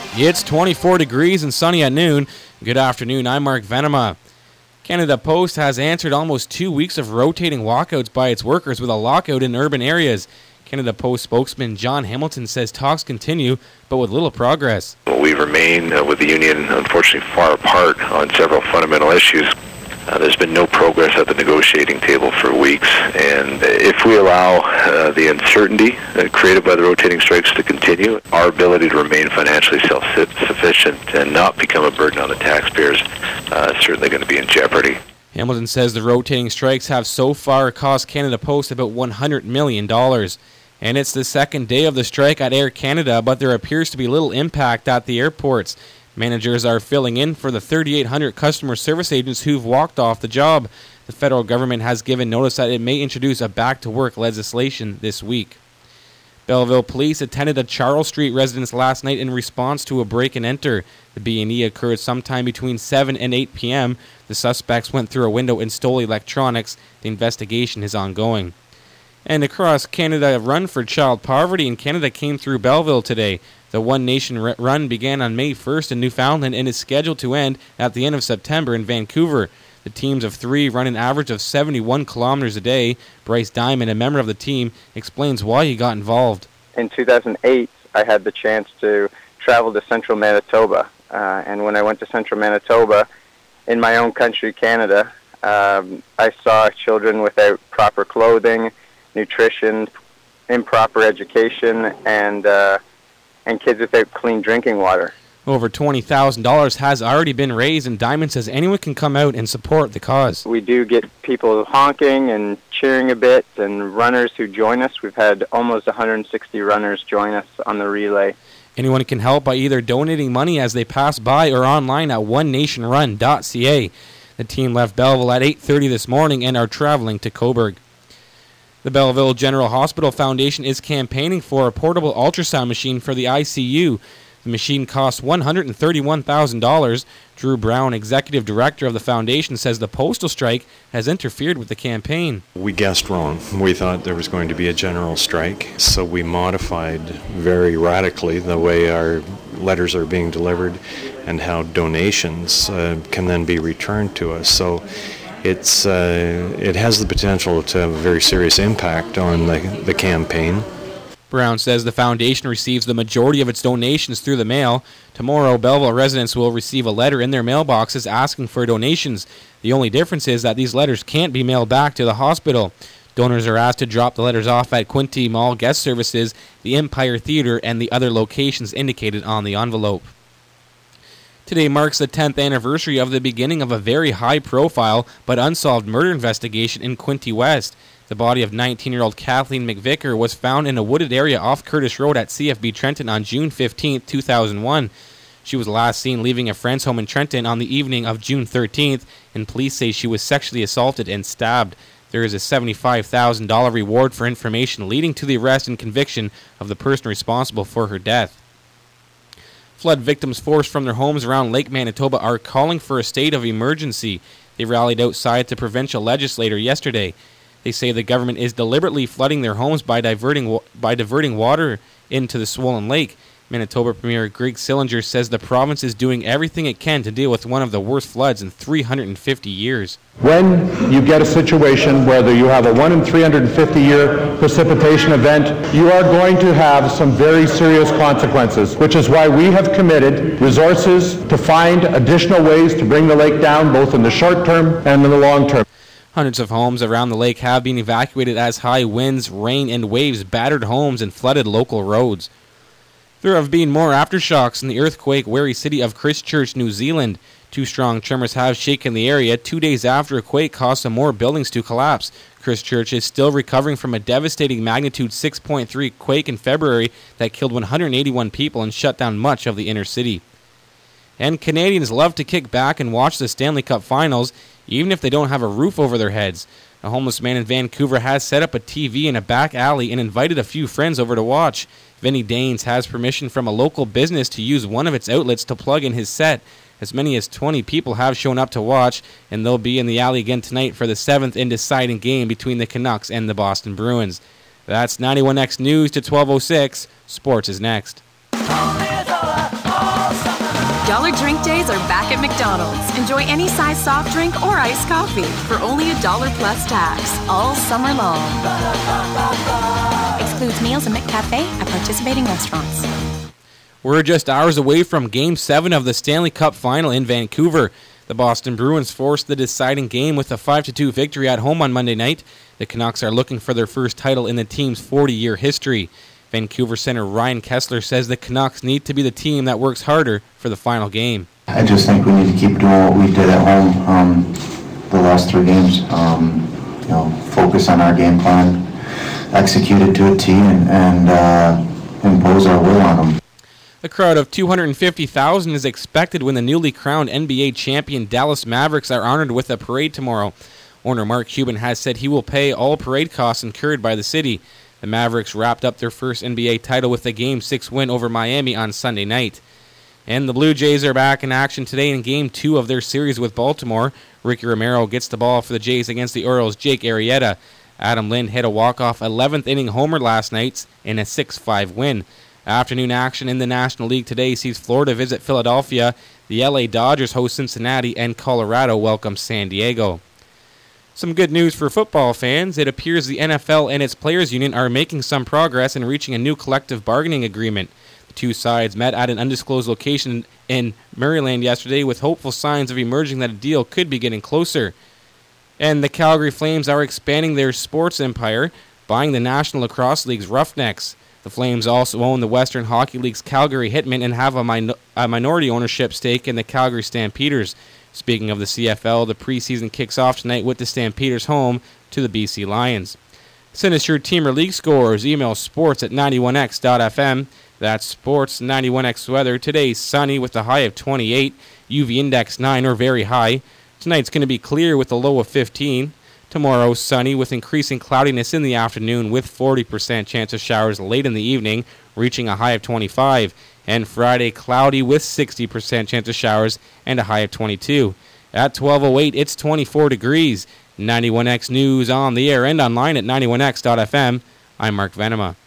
It's 24 degrees and sunny at noon. Good afternoon, I'm Mark Venema. Canada Post has answered almost 2 weeks of rotating walkouts by its workers with a lockout in urban areas. Canada Post spokesman John Hamilton says talks continue, but with little progress. We remain with the union, unfortunately, far apart on several fundamental issues. There's been no progress at the negotiating table for weeks, and if we allow the uncertainty created by the rotating strikes to continue, our ability to remain financially self-sufficient and not become a burden on the taxpayers is certainly going to be in jeopardy. Hamilton says the rotating strikes have so far cost Canada Post about $100 million. And it's the second day of the strike at Air Canada, but there appears to be little impact at the airports. Managers are filling in for the 3,800 customer service agents who've walked off the job. The federal government has given notice that it may introduce a back-to-work legislation this week. Belleville police attended a Charles Street residence last night in response to a break-and-enter. The B&E occurred sometime between 7 and 8 p.m. The suspects went through a window and stole electronics. The investigation is ongoing. And across Canada, a run for child poverty in Canada came through Belleville today. The One Nation run began on May 1st in Newfoundland and is scheduled to end at the end of September in Vancouver. The teams of three run an average of 71 kilometers a day. Bryce Diamond, a member of the team, explains why he got involved. In 2008, I had the chance to travel to central Manitoba. And when I went to central Manitoba, in my own country, Canada, I saw children without proper clothing, nutrition, improper education, and kids without clean drinking water. Over $20,000 has already been raised, and Diamond says anyone can come out and support the cause. We do get people honking and cheering a bit, and runners who join us. We've had almost 160 runners join us on the relay. Anyone can help by either donating money as they pass by or online at onenationrun.ca. The team left Belleville at 8:30 this morning and are traveling to Cobourg. The Belleville General Hospital Foundation is campaigning for a portable ultrasound machine for the ICU. The machine costs $131,000. Drew Brown, executive director of the foundation, says the postal strike has interfered with the campaign. We guessed wrong. We thought there was going to be a general strike, so we modified very radically the way our letters are being delivered and how donations can then be returned to us. So it has the potential to have a very serious impact on the campaign. Brown says the foundation receives the majority of its donations through the mail. Tomorrow, Belleville residents will receive a letter in their mailboxes asking for donations. The only difference is that these letters can't be mailed back to the hospital. Donors are asked to drop the letters off at Quinte Mall Guest Services, the Empire Theatre, and the other locations indicated on the envelope. Today marks the 10th anniversary of the beginning of a very high-profile but unsolved murder investigation in Quinte West. The body of 19-year-old Kathleen McVicker was found in a wooded area off Curtis Road at CFB Trenton on June 15, 2001. She was last seen leaving a friend's home in Trenton on the evening of June 13th, and police say she was sexually assaulted and stabbed. There is a $75,000 reward for information leading to the arrest and conviction of the person responsible for her death. Flood victims forced from their homes around Lake Manitoba are calling for a state of emergency. They rallied outside the provincial legislature yesterday. They say the government is deliberately flooding their homes by diverting water into the swollen lake. Manitoba Premier Greg Sillinger says the province is doing everything it can to deal with one of the worst floods in 350 years. When you get a situation where you have a 1 in 350 year precipitation event, you are going to have some very serious consequences, which is why we have committed resources to find additional ways to bring the lake down, both in the short term and in the long term. Hundreds of homes around the lake have been evacuated as high winds, rain, and waves battered homes and flooded local roads. There have been more aftershocks in the earthquake-wary city of Christchurch, New Zealand. 2 strong tremors have shaken the area 2 days after a quake caused some more buildings to collapse. Christchurch is still recovering from a devastating magnitude 6.3 quake in February that killed 181 people and shut down much of the inner city. And Canadians love to kick back and watch the Stanley Cup Finals, even if they don't have a roof over their heads. A homeless man in Vancouver has set up a TV in a back alley and invited a few friends over to watch. Vinny Danes has permission from a local business to use one of its outlets to plug in his set. As many as 20 people have shown up to watch, and they'll be in the alley again tonight for the 7th and deciding game between the Canucks and the Boston Bruins. That's 91X News to 12:06. Sports is next. Dollar Drink Days are back at McDonald's. Enjoy any size soft drink or iced coffee for only $1 plus tax all summer long. Excludes meals and McCafe at participating restaurants. We're just hours away from Game 7 of the Stanley Cup Final in Vancouver. The Boston Bruins forced the deciding game with a 5-2 victory at home on Monday night. The Canucks are looking for their first title in the team's 40-year history. Vancouver center Ryan Kessler says the Canucks need to be the team that works harder for the final game. I just think we need to keep doing what we did at home the last 3 games. Focus on our game plan, execute it to a T, and impose our will on them. A crowd of 250,000 is expected when the newly crowned NBA champion Dallas Mavericks are honored with a parade tomorrow. Owner Mark Cuban has said he will pay all parade costs incurred by the city. The Mavericks wrapped up their first NBA title with a Game 6 win over Miami on Sunday night. And the Blue Jays are back in action today in Game 2 of their series with Baltimore. Ricky Romero gets the ball for the Jays against the Orioles' Jake Arrieta. Adam Lind hit a walk-off 11th inning homer last night in a 6-5 win. Afternoon action in the National League today sees Florida visit Philadelphia, the LA Dodgers host Cincinnati, and Colorado welcome San Diego. Some good news for football fans. It appears the NFL and its players' union are making some progress in reaching a new collective bargaining agreement. The two sides met at an undisclosed location in Maryland yesterday with hopeful signs of emerging that a deal could be getting closer. And the Calgary Flames are expanding their sports empire, buying the National Lacrosse League's Roughnecks. The Flames also own the Western Hockey League's Calgary Hitmen and have a minority ownership stake in the Calgary Stampeders. Speaking of the CFL, the preseason kicks off tonight with the Stampeders home to the BC Lions. Send us your team or league scores. Email sports@91x.fm. That's sports91x weather. Today's sunny with a high of 28, UV index 9 or very high. Tonight's going to be clear with a low of 15. Tomorrow, sunny with increasing cloudiness in the afternoon with 40% chance of showers late in the evening, reaching a high of 25. And Friday, cloudy with 60% chance of showers and a high of 22. At 12:08, it's 24 degrees. 91X News on the air and online at 91x.fm. I'm Mark Venema.